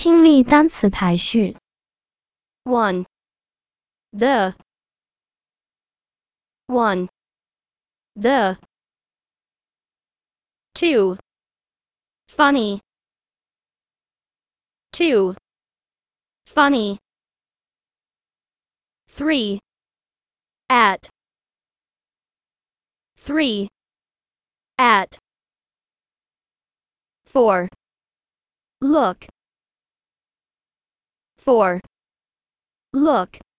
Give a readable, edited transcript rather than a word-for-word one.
听力单词排序。 1. The 1. The 2. Funny 2. Funny 3. At 3. At 4. Look 4. Look